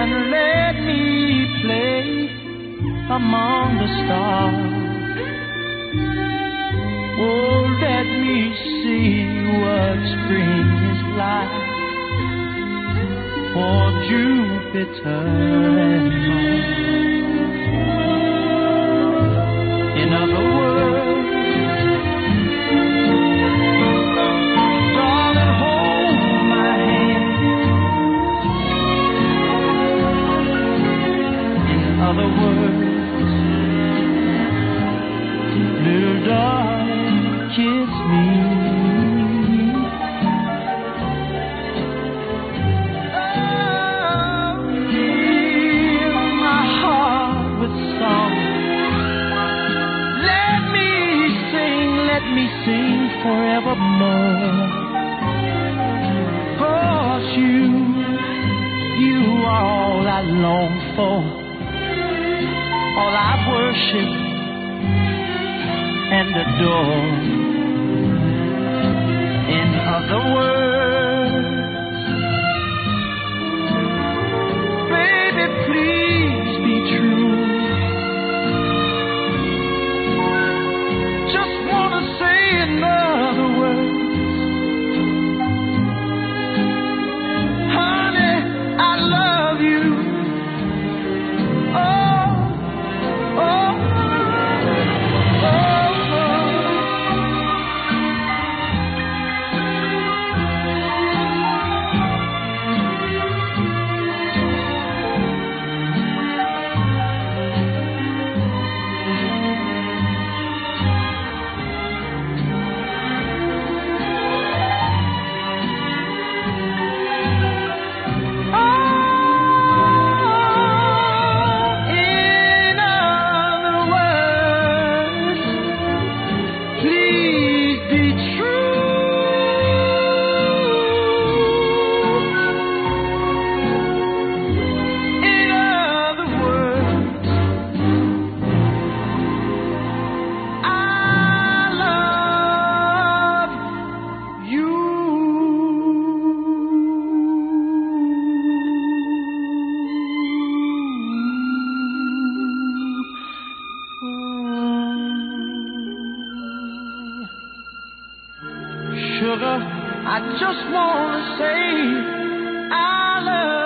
and let me play among the stars. Oh, let me see what spring is like for Jupiter and Mars. In other words, darling, hold my hand. In other words, little darling, kiss me. Sing forevermore. 'Cause you are all I long for, all I worship and adore. In other words, baby, please be true. In other words, honey, I love you. Oh, oh, oh, sugar, I just wanna say I love